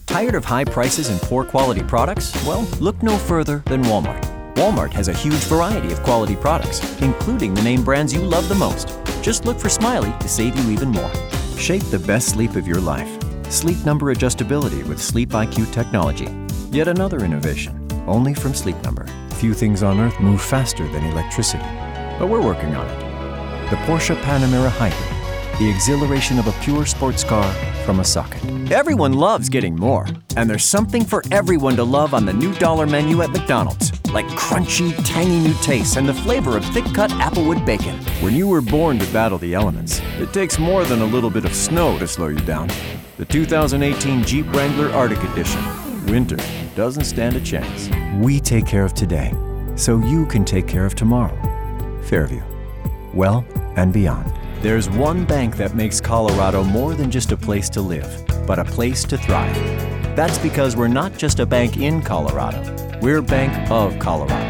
Tired of high prices and poor quality products? Well, look no further than Walmart. Walmart has a huge variety of quality products, including the name brands you love the most. Just look for Smiley to save you even more. Shape the best sleep of your life. Sleep Number adjustability with Sleep IQ technology. Yet another innovation, only from Sleep Number. Few things on Earth move faster than electricity, but we're working on it. The Porsche Panamera Hybrid, the exhilaration of a pure sports car from a socket. Everyone loves getting more, and there's something for everyone to love on the new dollar menu at McDonald's, like crunchy, tangy new tastes and the flavor of thick-cut Applewood bacon. When you were born to battle the elements, it takes more than a little bit of snow to slow you down. The 2018 Jeep Wrangler Arctic Edition. Winter doesn't stand a chance. We take care of today, so you can take care of tomorrow. Fairview. Well and beyond. There's one bank that makes Colorado more than just a place to live, but a place to thrive. That's because we're not just a bank in Colorado. We're Bank of Colorado.